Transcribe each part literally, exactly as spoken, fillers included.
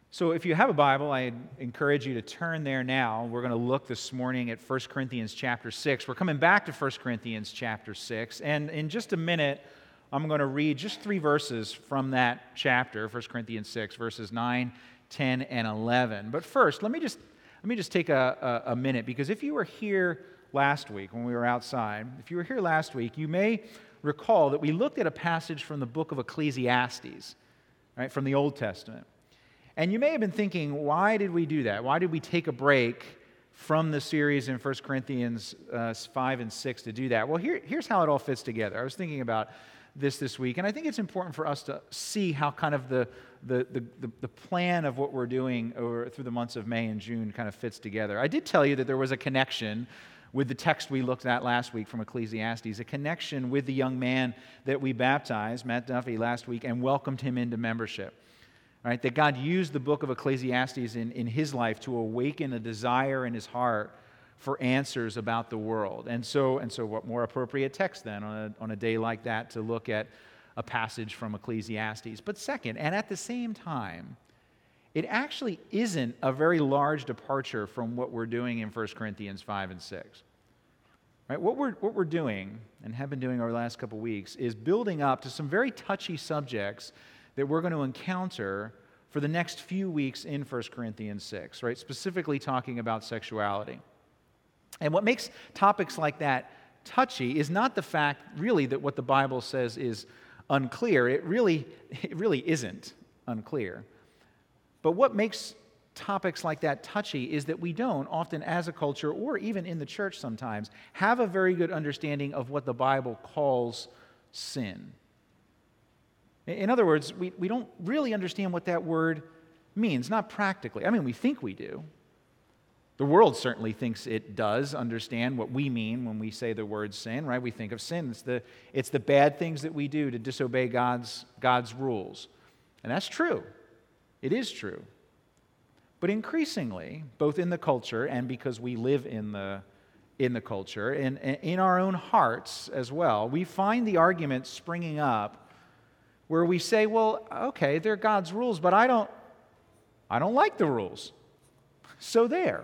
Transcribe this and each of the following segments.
So if you have a Bible, I encourage you to turn there now. We're going to look this morning at First Corinthians chapter six. We're coming back to First Corinthians chapter six, and in just a minute, I'm going to read just three verses from that chapter, First Corinthians six, verses nine, ten, and eleven. But first, let me just let me just take a, a, a minute, because if you were here last week when we were outside, if you were here last week, you may recall that we looked at a passage from the book of Ecclesiastes, right, from the Old Testament. And you may have been thinking, why did we do that? Why did we take a break from the series in First Corinthians uh, five and six to do that? Well, here, here's how it all fits together. I was thinking about this this week, and I think it's important for us to see how kind of the, the, the, the, the plan of what we're doing over, through the months of May and June kind of fits together. I did tell you that there was a connection with the text we looked at last week from Ecclesiastes, a connection with the young man that we baptized, Matt Duffy, last week, and welcomed him into membership. Right, that God used the book of Ecclesiastes in, in his life to awaken a desire in his heart for answers about the world. And so, and so what more appropriate text then on a, on a day like that to look at a passage from Ecclesiastes. But second, and at the same time, it actually isn't a very large departure from what we're doing in First Corinthians five and six. Right, what we're, what we're doing, and have been doing over the last couple weeks, is building up to some very touchy subjects that we're going to encounter for the next few weeks in First Corinthians six, right? Specifically talking about sexuality. And what makes topics like that touchy is not the fact, really, that what the Bible says is unclear. It really, it really isn't unclear. But what makes topics like that touchy is that we don't, often as a culture, or even in the church sometimes, have a very good understanding of what the Bible calls sin. In other words, we, we don't really understand what that word means, not practically. I mean, we think we do. The world certainly thinks it does understand what we mean when we say the word sin, right? We think of sin. It's the, it's the bad things that we do to disobey God's, God's rules. And that's true. It is true. But increasingly, both in the culture and because we live in the, in the culture, and in our own hearts as well, we find the argument springing up where we say, well, okay, they're God's rules, but I don't, I don't like the rules. So there.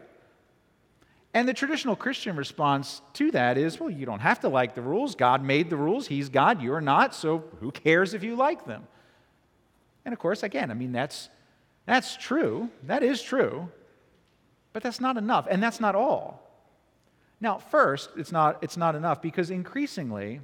And the traditional Christian response to that is, well, you don't have to like the rules. God made the rules. He's God. You're not. So who cares if you like them? And of course, again, I mean, that's, that's true. That is true. But that's not enough. And that's not all. Now, first, it's not, it's not enough because increasingly,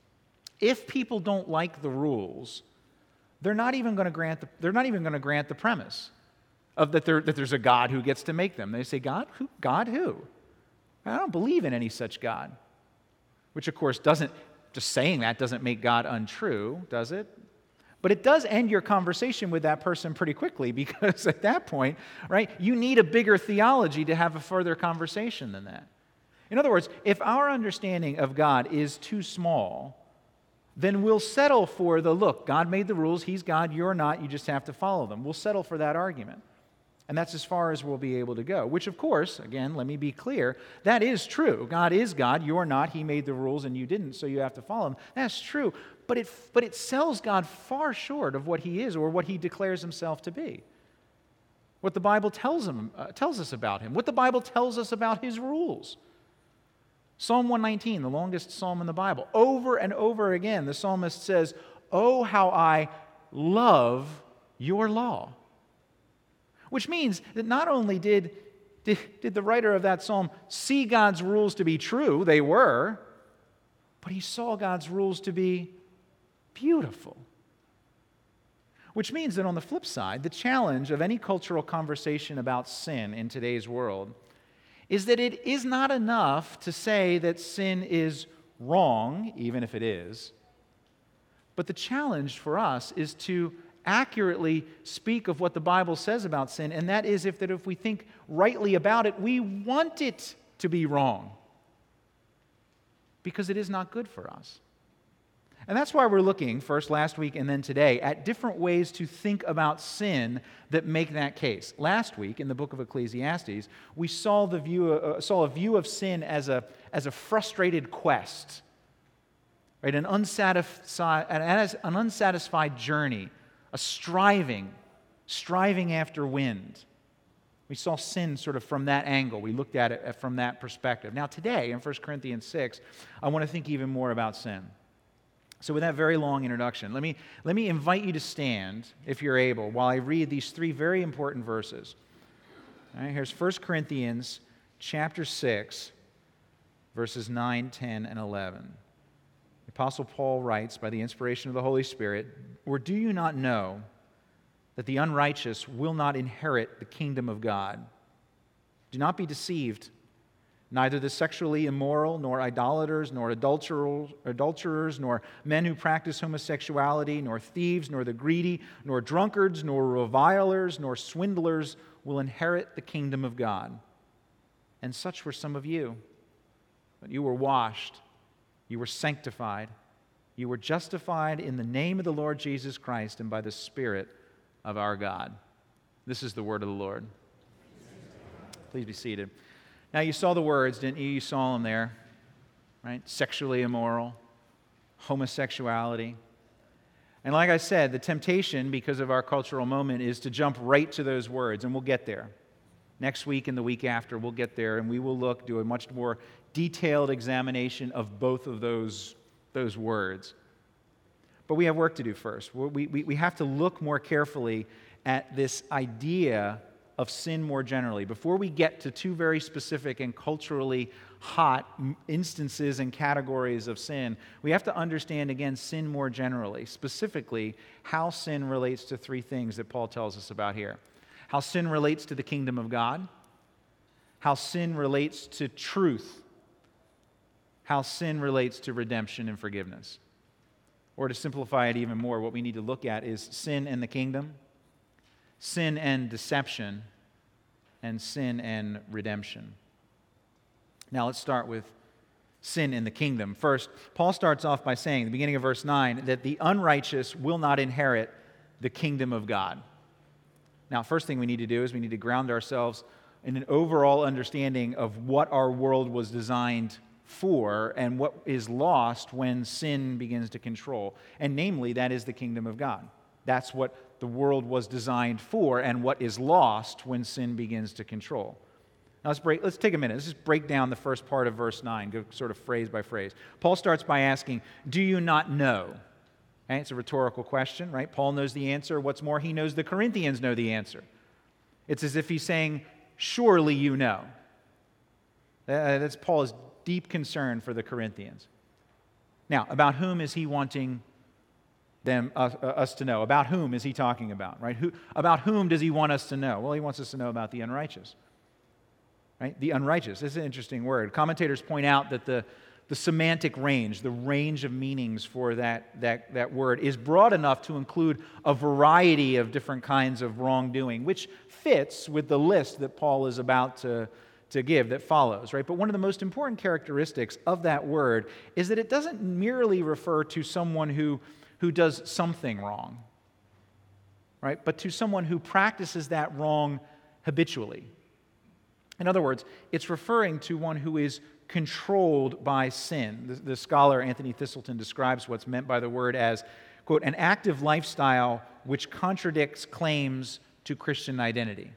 if people don't like the rules, they're not even going to grant the, they're not even going to grant the premise of that, there, that there's a God who gets to make them. They say, God? Who? God who? I don't believe in any such God. Which, of course, doesn't, just saying that doesn't make God untrue, does it? But it does end your conversation with that person pretty quickly because at that point, right, you need a bigger theology to have a further conversation than that. In other words, if our understanding of God is too small, then we'll settle for the, look, God made the rules, He's God, you're not, you just have to follow them. We'll settle for that argument. And that's as far as we'll be able to go. Which, of course, again, let me be clear, that is true. God is God, you're not, He made the rules and you didn't, so you have to follow them. That's true. But it, but it sells God far short of what He is or what He declares Himself to be. What the Bible tells, him, uh, tells us about Him, what the Bible tells us about His rules. Psalm one nineteen, the longest psalm in the Bible. Over and over again, the psalmist says, "Oh, how I love your law." Which means that not only did, did, did the writer of that psalm see God's rules to be true, they were, but he saw God's rules to be beautiful. Which means that on the flip side, the challenge of any cultural conversation about sin in today's world is that it is not enough to say that sin is wrong, even if it is. But the challenge for us is to accurately speak of what the Bible says about sin, and that is if that if we think rightly about it, we want it to be wrong. Because it is not good for us. And that's why we're looking, first last week and then today, at different ways to think about sin that make that case. Last week, in the book of Ecclesiastes, we saw, the view, uh, saw a view of sin as a, as a frustrated quest, right? An unsatisfied, an unsatisfied journey, a striving striving after wind. We saw sin sort of from that angle. We looked at it from that perspective. Now today, in First Corinthians six, I want to think even more about sin. So with that very long introduction, let me, let me invite you to stand, if you're able, while I read these three very important verses. All right, here's First Corinthians chapter six, verses nine, ten, and eleven. The Apostle Paul writes, by the inspiration of the Holy Spirit, "Or do you not know that the unrighteous will not inherit the kingdom of God? Do not be deceived. Neither the sexually immoral, nor idolaters, nor adulterers, adulterers, nor men who practice homosexuality, nor thieves, nor the greedy, nor drunkards, nor revilers, nor swindlers will inherit the kingdom of God. And such were some of you. But you were washed, you were sanctified, you were justified in the name of the Lord Jesus Christ and by the Spirit of our God." This is the word of the Lord. Please be seated. Now, you saw the words, didn't you? You saw them there, right? Sexually immoral, homosexuality. And like I said, the temptation, because of our cultural moment, is to jump right to those words, and we'll get there. Next week and the week after, we'll get there, and we will look, do a much more detailed examination of both of those, those words. But we have work to do first. We, we, we have to look more carefully at this idea of sin more generally. Before we get to two very specific and culturally hot instances and categories of sin, we have to understand, again, sin more generally, specifically how sin relates to three things that Paul tells us about here. How sin relates to the kingdom of God, how sin relates to truth, how sin relates to redemption and forgiveness. Or to simplify it even more, what we need to look at is sin and the kingdom, sin and deception, and sin and redemption. Now let's start with sin in the kingdom. First, Paul starts off by saying, the beginning of verse nine, that the unrighteous will not inherit the kingdom of God. Now, first thing we need to do is we need to ground ourselves in an overall understanding of what our world was designed for and what is lost when sin begins to control. And namely, that is the kingdom of God. That's what the world was designed for and what is lost when sin begins to control. Now let's break, let's take a minute. Let's just break down the first part of verse nine, go sort of phrase by phrase. Paul starts by asking, "Do you not know?" Okay, it's a rhetorical question, right? Paul knows the answer. What's more, he knows the Corinthians know the answer. It's as if he's saying, "Surely you know." Uh, that's Paul's deep concern for the Corinthians. Now, about whom is he wanting them, uh, uh, us to know? About whom is he talking about, right? Who, about whom does he want us to know? Well, he wants us to know about the unrighteous, right? The unrighteous. This is an interesting word. Commentators point out that the, the semantic range, the range of meanings for that, that, that word is broad enough to include a variety of different kinds of wrongdoing, which fits with the list that Paul is about to to give that follows, right? But one of the most important characteristics of that word is that it doesn't merely refer to someone who, who does something wrong, right? But to someone who practices that wrong habitually. In other words, it's referring to one who is controlled by sin. The, the scholar Anthony Thistleton describes what's meant by the word as, quote, "an active lifestyle which contradicts claims to Christian identity."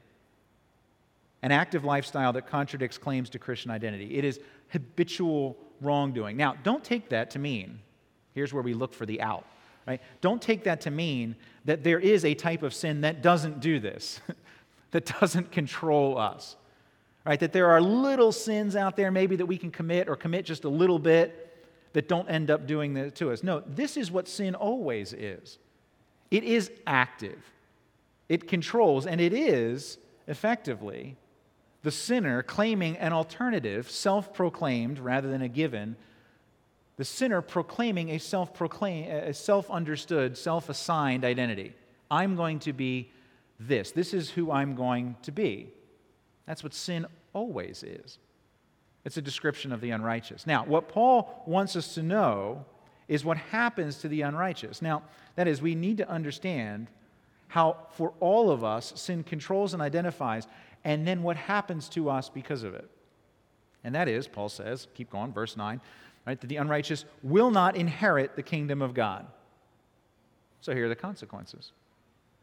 An active lifestyle that contradicts claims to Christian identity. It is habitual wrongdoing. Now, don't take that to mean, here's where we look for the out, right? Don't take that to mean that there is a type of sin that doesn't do this, that doesn't control us, right? That there are little sins out there maybe that we can commit or commit just a little bit that don't end up doing that to us. No, this is what sin always is. It is active. It controls, and it is, effectively, the sinner claiming an alternative, self-proclaimed rather than a given, the sinner proclaiming a self-proclaimed, a self-understood, self-assigned identity. I'm going to be this. This is who I'm going to be. That's what sin always is. It's a description of the unrighteous. Now, what Paul wants us to know is what happens to the unrighteous. Now, that is, we need to understand how, for all of us, sin controls and identifies, and then what happens to us because of it. And that is, Paul says, keep going, verse nine, right, that the unrighteous will not inherit the kingdom of God. So here are the consequences.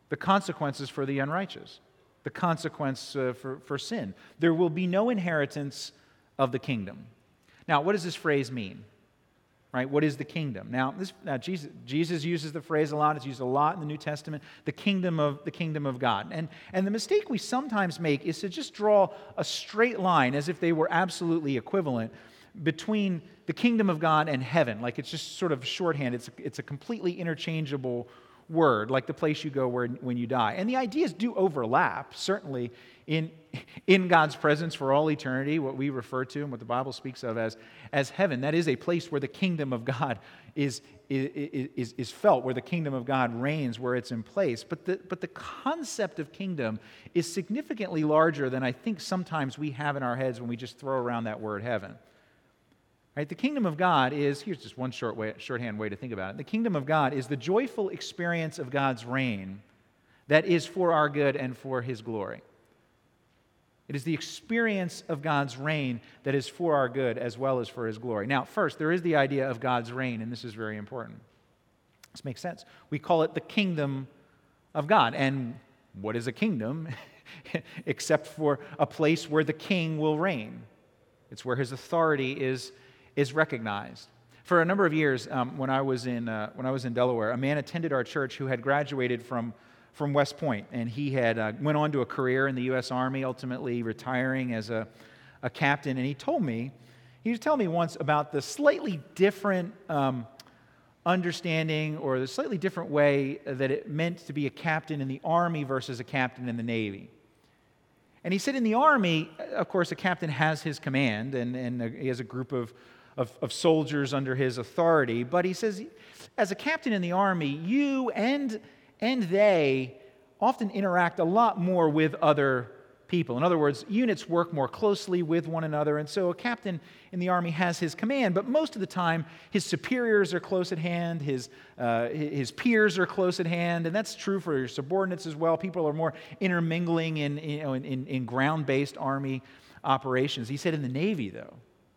the consequences for the unrighteous, the consequence uh, for, for sin. There will be no inheritance of the kingdom. Now, what does this phrase mean? Right? What is the kingdom? Now, this, now Jesus, Jesus uses the phrase a lot. It's used a lot in the New Testament. The kingdom of the kingdom of God. And, and the mistake we sometimes make is to just draw a straight line as if they were absolutely equivalent between the kingdom of God and heaven. Like it's just sort of shorthand. It's, it's a completely interchangeable word, like the place you go where, when you die. And the ideas do overlap, certainly, in, in God's presence for all eternity, what we refer to and what the Bible speaks of as, as heaven. That is a place where the kingdom of God is, is, is, is felt, where the kingdom of God reigns, where it's in place. But the, but the concept of kingdom is significantly larger than I think sometimes we have in our heads when we just throw around that word heaven. Right? The kingdom of God is, here's just one short way, shorthand way to think about it. The kingdom of God is the joyful experience of God's reign that is for our good and for His glory. It is the experience of God's reign that is for our good as well as for His glory. Now, first, there is the idea of God's reign, and this is very important. This makes sense. We call it the kingdom of God. And what is a kingdom except for a place where the king will reign? It's where his authority is, is recognized. For a number of years, um, when I was in uh, when I was in Delaware, a man attended our church who had graduated from from West Point, and he had uh, went on to a career in the U S Army, ultimately retiring as a, a captain. And he told me, he was telling me once about the slightly different um, understanding or the slightly different way that it meant to be a captain in the Army versus a captain in the Navy. And he said in the Army, of course, a captain has his command, and, and he has a group of, of, of soldiers under his authority. But he says, as a captain in the Army, you and and they often interact a lot more with other people. In other words, units work more closely with one another, and so a captain in the Army has his command, but most of the time his superiors are close at hand, his, uh, his peers are close at hand, and that's true for your subordinates as well. People are more intermingling in, you know, in, in, in ground-based Army operations. He said in the Navy, though,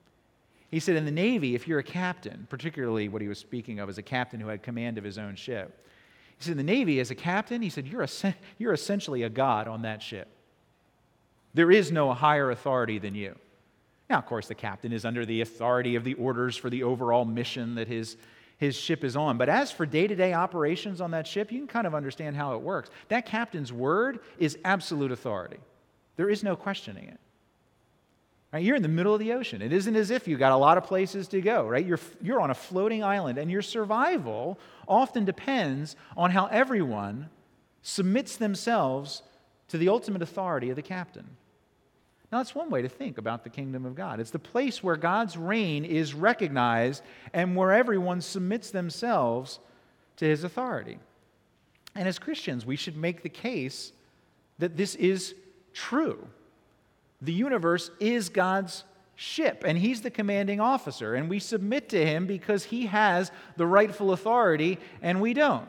he said in the Navy, if you're a captain, particularly what he was speaking of as a captain who had command of his own ship, he said, in the Navy, as a captain, he said, you're, a, you're essentially a god on that ship. There is no higher authority than you. Now, of course, the captain is under the authority of the orders for the overall mission that his, his ship is on. But as for day-to-day operations on that ship, you can kind of understand how it works. That captain's word is absolute authority. There is no questioning it. Right? You're in the middle of the ocean. It isn't as if you got a lot of places to go, right? You're, you're on a floating island, and your survival often depends on how everyone submits themselves to the ultimate authority of the captain. Now, that's one way to think about the kingdom of God. It's the place where God's reign is recognized and where everyone submits themselves to His authority. And as Christians, we should make the case that this is true. The universe is God's ship, and He's the commanding officer, and we submit to Him because He has the rightful authority, and we don't.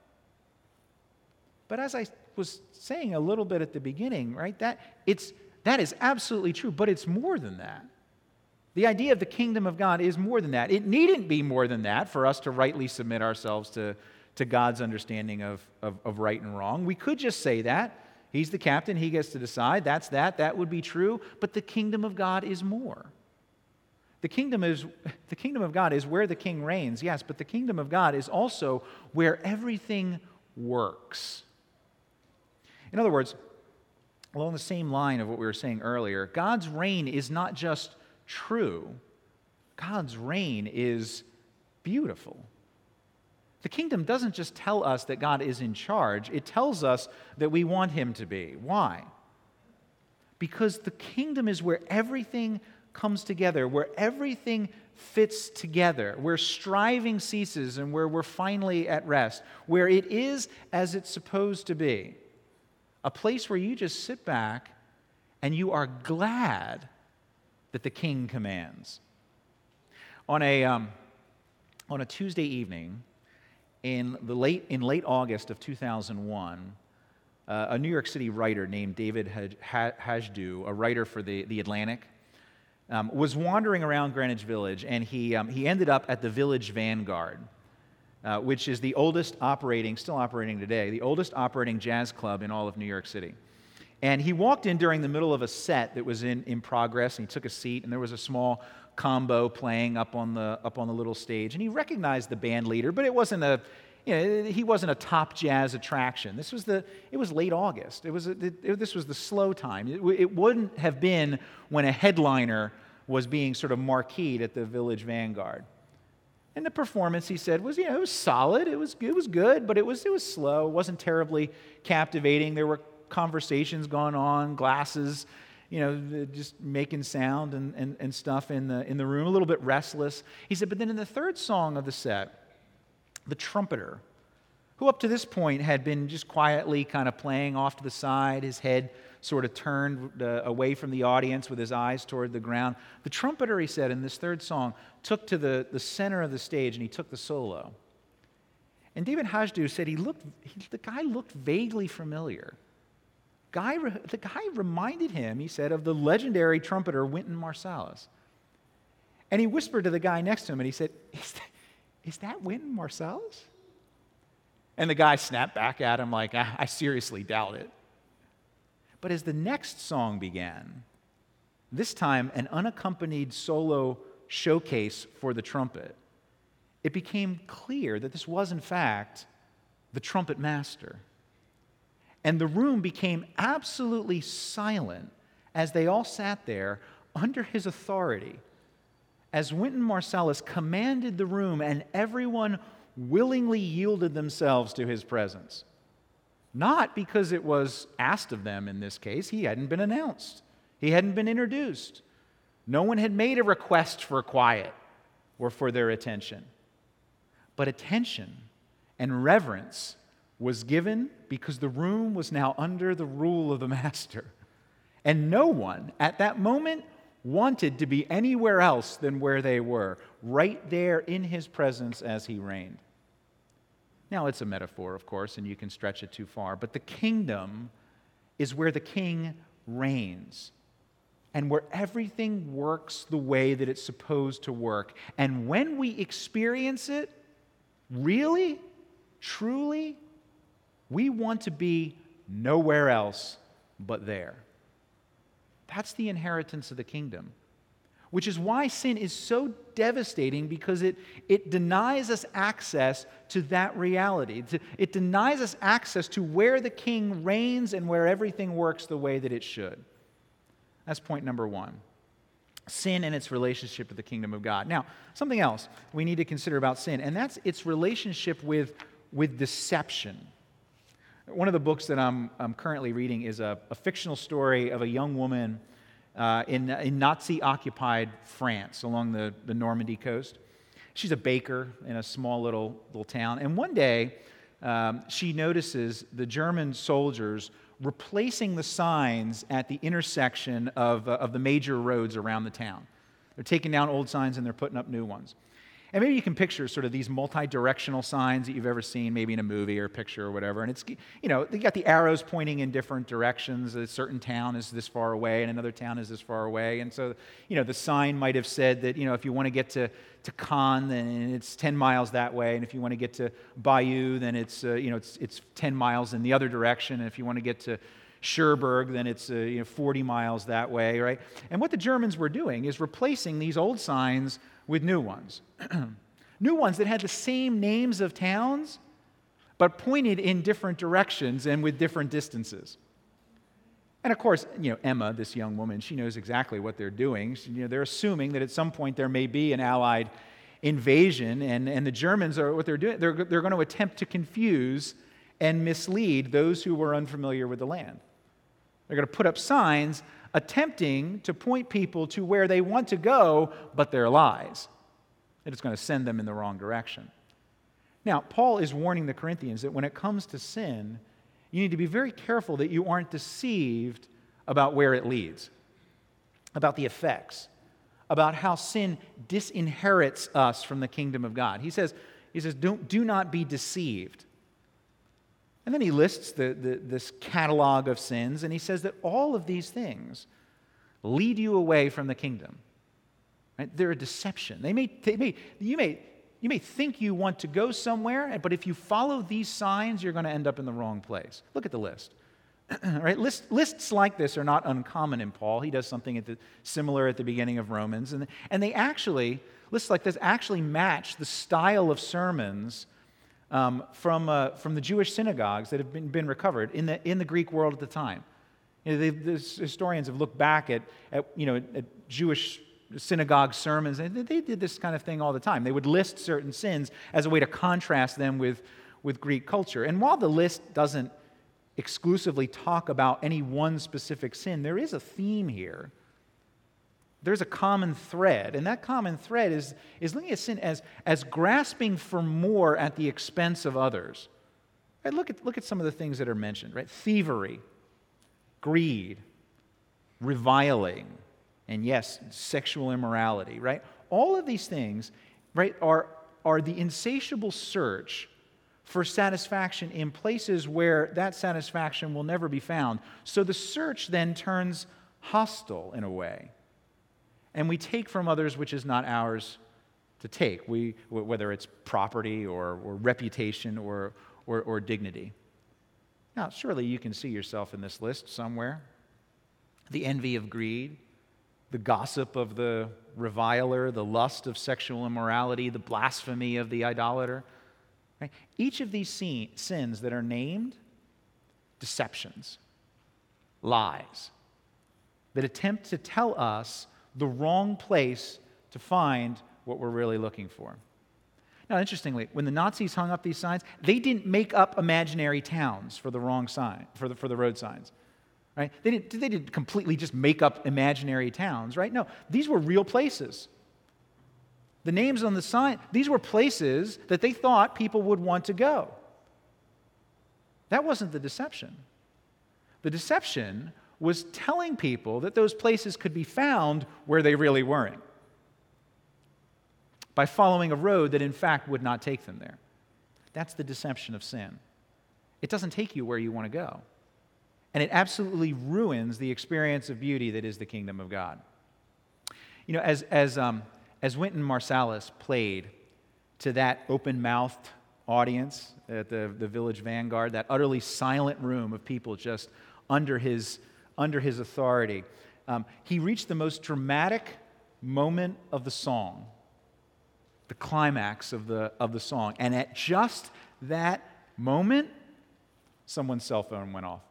But as I was saying a little bit at the beginning, right, that it's that is absolutely true, but it's more than that. The idea of the kingdom of God is more than that. It needn't be more than that for us to rightly submit ourselves to, to God's understanding of, of, of right and wrong. We could just say that. He's the captain, He gets to decide. That's that. That would be true. But the kingdom of God is more. The kingdom is the kingdom of God is where the king reigns, yes, but the kingdom of God is also where everything works. In other words, along the same line of what we were saying earlier, God's reign is not just true. God's reign is beautiful. The kingdom doesn't just tell us that God is in charge, it tells us that we want Him to be. Why? Because the kingdom is where everything comes together, where everything fits together, where striving ceases and where we're finally at rest, where it is as it's supposed to be. A place where you just sit back and you are glad that the king commands. On a, um, on a Tuesday evening, In the late in late August of two thousand one, uh, a New York City writer named David Hajdu, a writer for the, the Atlantic, um, was wandering around Greenwich Village, and he um, he ended up at the Village Vanguard. uh, which is the oldest operating, still operating today, the oldest operating jazz club in all of New York City. And he walked in during the middle of a set that was in, in progress, and he took a seat, and there was a small combo playing up on the up on the little stage, and he recognized the band leader, but it wasn't a, you know, he wasn't a top jazz attraction. This was the, it was late August. It was, a, it, it, this was the slow time. It, it wouldn't have been when a headliner was being sort of marqueed at the Village Vanguard. And the performance, he said, was, you know, it was solid. It was, it was good, but it was, it was slow. It wasn't terribly captivating. There were conversations going on, glasses, you know, just making sound and, and, and stuff in the, in the room, a little bit restless. He said, but then in the third song of the set, the trumpeter, who up to this point had been just quietly kind of playing off to the side, his head sort of turned uh, away from the audience with his eyes toward the ground. The trumpeter, he said, in this third song, took to the, the center of the stage and he took the solo. And David Hajdu said he looked, he, the guy looked vaguely familiar. Guy, the guy reminded him, he said, of the legendary trumpeter Wynton Marsalis. And he whispered to the guy next to him and he said, is that, is that Wynton Marsalis? And the guy snapped back at him like, I, I seriously doubt it. But as the next song began, this time an unaccompanied solo showcase for the trumpet, it became clear that this was in fact the trumpet master. And the room became absolutely silent as they all sat there under his authority, as Wynton Marsalis commanded the room and everyone willingly yielded themselves to his presence. Not because it was asked of them in this case. He hadn't been announced. He hadn't been introduced. No one had made a request for quiet or for their attention. But attention and reverence was given because the room was now under the rule of the master. And no one at that moment wanted to be anywhere else than where they were, right there in his presence as he reigned. Now, it's a metaphor, of course, and you can stretch it too far, but the kingdom is where the king reigns and where everything works the way that it's supposed to work. And when we experience it, really, truly, we want to be nowhere else but there. That's the inheritance of the kingdom, which is why sin is so devastating, because it, it denies us access to that reality. It denies us access to where the king reigns and where everything works the way that it should. That's point number one. Sin and its relationship to the kingdom of God. Now, something else we need to consider about sin, and that's its relationship with, with deception. One of the books that I'm, I'm currently reading is a, a fictional story of a young woman uh, in, in Nazi-occupied France along the, the Normandy coast. She's a baker in a small little, little town. And one day, um, she notices the German soldiers replacing the signs at the intersection of, uh, of the major roads around the town. They're taking down old signs and they're putting up new ones. And maybe you can picture sort of these multi-directional signs that you've ever seen, maybe in a movie or a picture or whatever. And it's, you know, you got the arrows pointing in different directions. A certain town is this far away and another town is this far away. And so, you know, the sign might have said that, you know, if you want to get to, to Cannes, then it's ten miles that way. And if you want to get to Bayeux, then it's, uh, you know, it's, it's ten miles in the other direction. And if you want to get to Cherbourg, then it's uh, you know, forty miles that way, right? And what the Germans were doing is replacing these old signs with new ones. New ones that had the same names of towns, but pointed in different directions and with different distances. And of course, you know, Emma, this young woman, she knows exactly what they're doing. She, you know, they're assuming that at some point there may be an Allied invasion, and, and the Germans are what they're doing. They're, they're going to attempt to confuse and mislead those who were unfamiliar with the land. They're going to put up signs attempting to point people to where they want to go, but they're lies. And it's going to send them in the wrong direction. Now, Paul is warning the Corinthians that when it comes to sin, you need to be very careful that you aren't deceived about where it leads, about the effects, about how sin disinherits us from the kingdom of God. He says, he says, don't, do not be deceived. And then he lists the, the, this catalog of sins, and he says that all of these things lead you away from the kingdom. Right? They're a deception. They may, they may, you may, you may think you want to go somewhere, but if you follow these signs, you're going to end up in the wrong place. Look at the list. Right? List, lists like this are not uncommon in Paul. He does something at the, similar at the beginning of Romans. And, and they actually, lists like this actually match the style of sermons um, from, uh, from the Jewish synagogues that have been, been recovered in the, in the Greek world at the time. You know, they, the historians have looked back at, at, you know, at Jewish synagogue sermons, and they did this kind of thing all the time. They would list certain sins as a way to contrast them with, with Greek culture. And while the list doesn't exclusively talk about any one specific sin, there is a theme here. There's a common thread, and that common thread is, is looking at sin as, as grasping for more at the expense of others. Right? Look at, look at some of the things that are mentioned, right? Thievery, greed, reviling, and yes, sexual immorality, right? All of these things, right, are, are the insatiable search for satisfaction in places where that satisfaction will never be found. So the search then turns hostile in a way. And we take from others which is not ours to take, we, whether it's property or, or reputation or, or, or dignity. Now, surely you can see yourself in this list somewhere. The envy of greed, the gossip of the reviler, the lust of sexual immorality, the blasphemy of the idolater. Right? Each of these sins that are named, deceptions, lies, that attempt to tell us the wrong place to find what we're really looking for. Now, interestingly, when the Nazis hung up these signs, they didn't make up imaginary towns for the wrong sign, for the, for the road signs. Right? They didn't, they didn't completely just make up imaginary towns, right? No, these were real places. The names on the sign, these were places that they thought people would want to go. That wasn't the deception. The deception was telling people that those places could be found where they really weren't, by following a road that in fact would not take them there. That's the deception of sin. It doesn't take you where you want to go. And it absolutely ruins the experience of beauty that is the kingdom of God. You know, as, as, um, as Wynton Marsalis played to that open-mouthed audience at the, the Village Vanguard, that utterly silent room of people just under his, under his authority, um, he reached the most dramatic moment of the song, the climax of the, of the song. And at just that moment, someone's cell phone went off.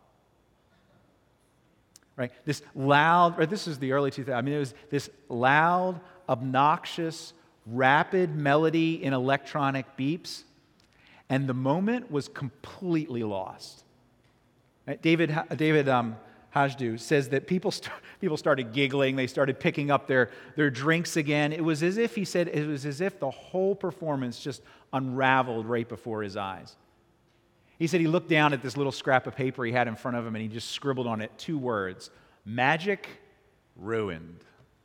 Right? This loud, right, this is the early two thousands. I mean, it was this loud, obnoxious, rapid melody in electronic beeps, and the moment was completely lost. Right? David, David um, Hajdu says that people, st- people started giggling, they started picking up their, their drinks again. It was as if, he said, it was as if the whole performance just unraveled right before his eyes. He said he looked down at this little scrap of paper he had in front of him and he just scribbled on it two words: magic ruined.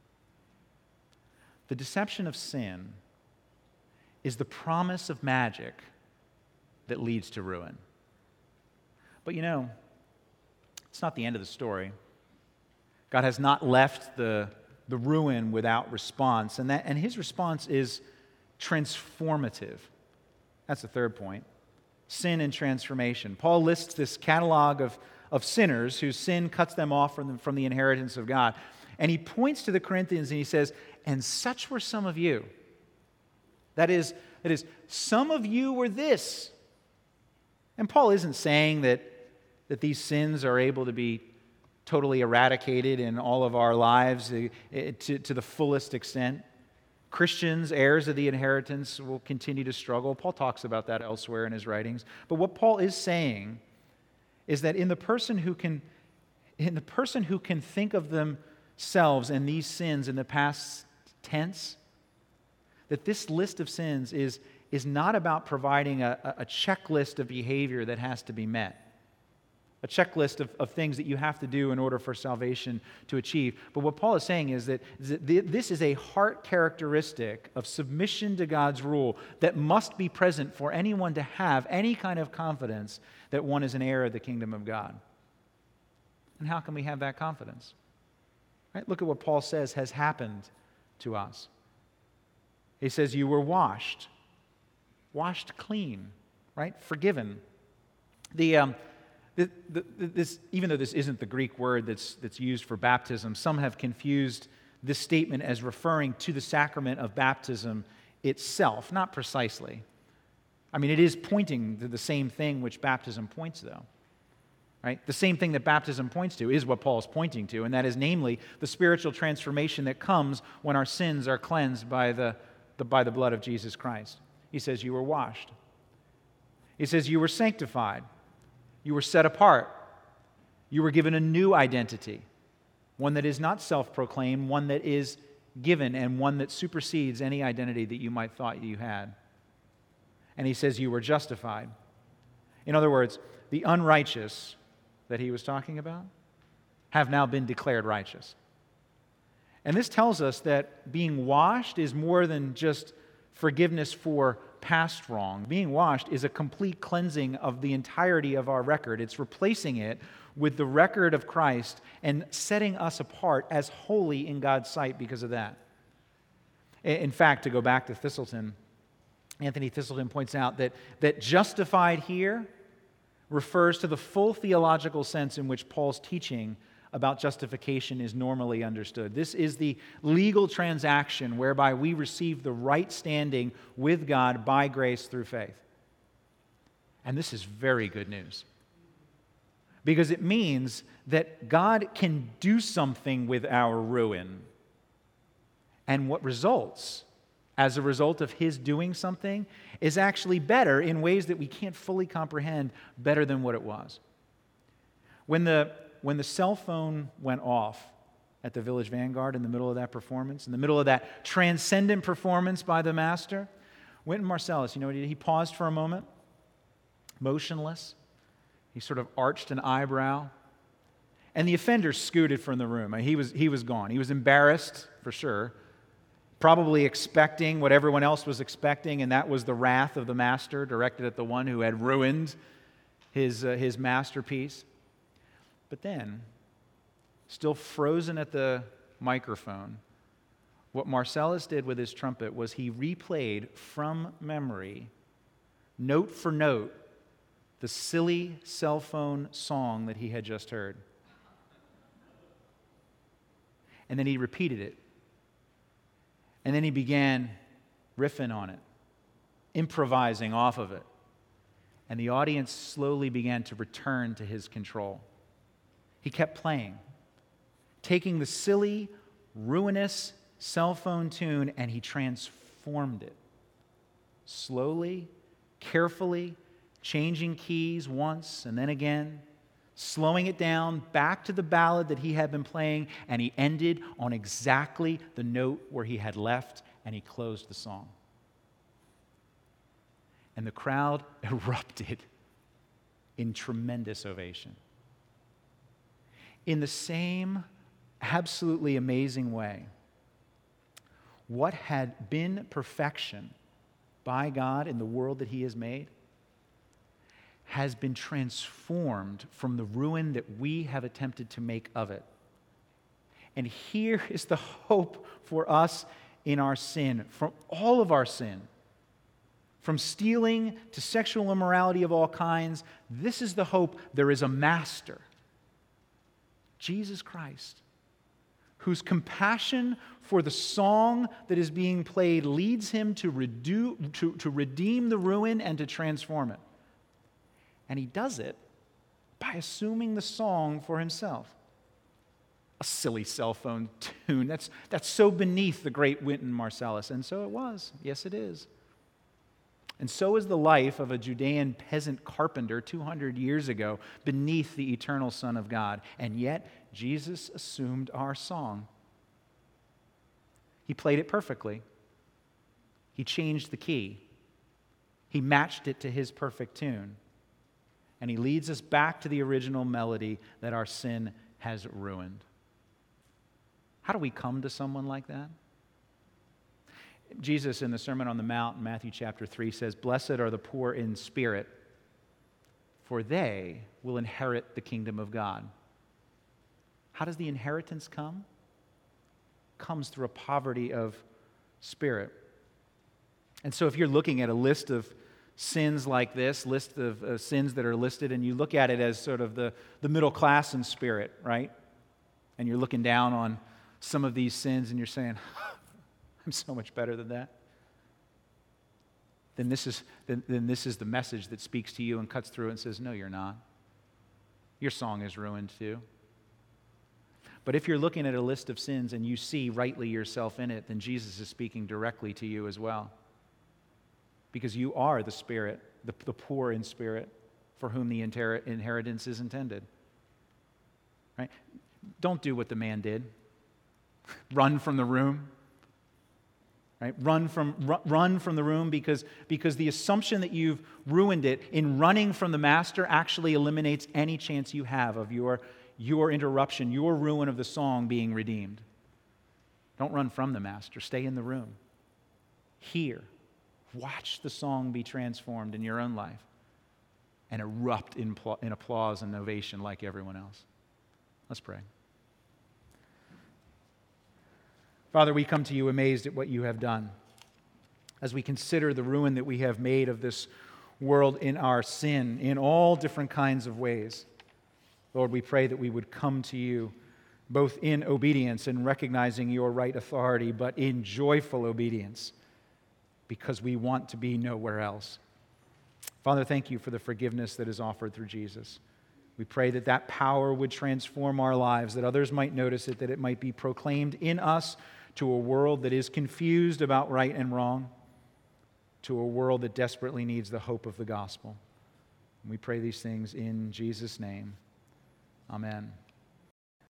The deception of sin is the promise of magic that leads to ruin. But you know, it's not the end of the story. God has not left the, the ruin without response, and, that, and his response is transformative. That's the third point. Sin and transformation. Paul lists this catalog of, of sinners whose sin cuts them off from the, from the inheritance of God. And he points to the Corinthians and he says, and such were some of you. That is, that is, some of you were this. And Paul isn't saying that, that these sins are able to be totally eradicated in all of our lives uh, to, to the fullest extent. Christians, heirs of the inheritance, will continue to struggle. Paul talks about that elsewhere in his writings. But what Paul is saying is that in the person who can, in the person who can think of themselves and these sins in the past tense, that this list of sins is, is not about providing a, a checklist of behavior that has to be met. A checklist of, of things that you have to do in order for salvation to achieve. But what Paul is saying is that, is that this is a heart characteristic of submission to God's rule that must be present for anyone to have any kind of confidence that one is an heir of the kingdom of God. And how can we have that confidence? Right? Look at what Paul says has happened to us. He says, you were washed, washed clean, right? Forgiven. The, um, the, the, this, even though this isn't the Greek word that's, that's used for baptism, some have confused this statement as referring to the sacrament of baptism itself, not precisely. I mean, it is pointing to the same thing which baptism points, though. Right? The same thing that baptism points to is what Paul is pointing to, and that is namely the spiritual transformation that comes when our sins are cleansed by the, the, by the blood of Jesus Christ. He says you were washed. He says you were sanctified. You were set apart. You were given a new identity, one that is not self-proclaimed, one that is given, and one that supersedes any identity that you might thought you had. And he says you were justified. In other words, the unrighteous that he was talking about have now been declared righteous. And this tells us that being washed is more than just forgiveness for past wrong. Being washed is a complete cleansing of the entirety of our record. It's replacing it with the record of Christ and setting us apart as holy in God's sight because of that. In fact, to go back to Thistleton, Anthony Thistleton points out that, that justified here refers to the full theological sense in which Paul's teaching about justification is normally understood. This is the legal transaction whereby we receive the right standing with God by grace through faith. And this is very good news, because it means that God can do something with our ruin. And what results as a result of His doing something is actually better in ways that we can't fully comprehend, better than what it was. When the, when the cell phone went off at the Village Vanguard in the middle of that performance, in the middle of that transcendent performance by the Master, Wynton Marsalis, you know what he did? He paused for a moment, motionless. He sort of arched an eyebrow. And the offender scooted from the room. He was, he was gone. He was embarrassed, for sure, probably expecting what everyone else was expecting, and that was the wrath of the Master directed at the one who had ruined his, uh, his masterpiece. But then, still frozen at the microphone, what Marsalis did with his trumpet was he replayed from memory, note for note, the silly cell phone song that he had just heard. And then he repeated it. And then he began riffing on it, improvising off of it. And the audience slowly began to return to his control. He kept playing, taking the silly, ruinous cell phone tune, and he transformed it. Slowly, carefully, changing keys once and then again, slowing it down back to the ballad that he had been playing, and he ended on exactly the note where he had left, and he closed the song. And the crowd erupted in tremendous ovation. In the same absolutely amazing way, what had been perfection by God in the world that He has made has been transformed from the ruin that we have attempted to make of it. And here is the hope for us in our sin, from all of our sin, from stealing to sexual immorality of all kinds. This is the hope. There is a Master, Jesus Christ, whose compassion for the song that is being played leads him to, redo, to, to redeem the ruin and to transform it. And he does it by assuming the song for himself. A silly cell phone tune. That's, that's so beneath the great Wynton Marsalis. And so it was. Yes, it is. And so is the life of a Judean peasant carpenter two hundred years ago beneath the eternal Son of God. And yet, Jesus assumed our song. He played it perfectly. He changed the key. He matched it to His perfect tune. And He leads us back to the original melody that our sin has ruined. How do we come to someone like that? Jesus, in the Sermon on the Mount in Matthew chapter three, says, "Blessed are the poor in spirit, for they will inherit the kingdom of God." How does the inheritance come? It comes through a poverty of spirit. And so if you're looking at a list of sins like this, list of uh, sins that are listed, and you look at it as sort of the, the middle class in spirit, right? And you're looking down on some of these sins and you're saying, I'm so much better than that. Then this is then, then this is the message that speaks to you and cuts through and says, no, you're not. Your song is ruined too. But if you're looking at a list of sins and you see rightly yourself in it, then Jesus is speaking directly to you as well. Because you are the spirit, the, the poor in spirit, for whom the inter- inheritance is intended. Right? Don't do what the man did. Run from the room. Right? Run from run, run from the room because, because the assumption that you've ruined it in running from the master actually eliminates any chance you have of your, your interruption, your ruin of the song being redeemed. Don't run from the master. Stay in the room. Hear. Watch the song be transformed in your own life and erupt in, pl- in applause and ovation like everyone else. Let's pray. Father, we come to you amazed at what you have done. As we consider the ruin that we have made of this world in our sin, in all different kinds of ways, Lord, we pray that we would come to you both in obedience and recognizing your right authority, but in joyful obedience, because we want to be nowhere else. Father, thank you for the forgiveness that is offered through Jesus. We pray that that power would transform our lives, that others might notice it, that it might be proclaimed in us to a world that is confused about right and wrong, to a world that desperately needs the hope of the gospel. And we pray these things in Jesus' name. Amen.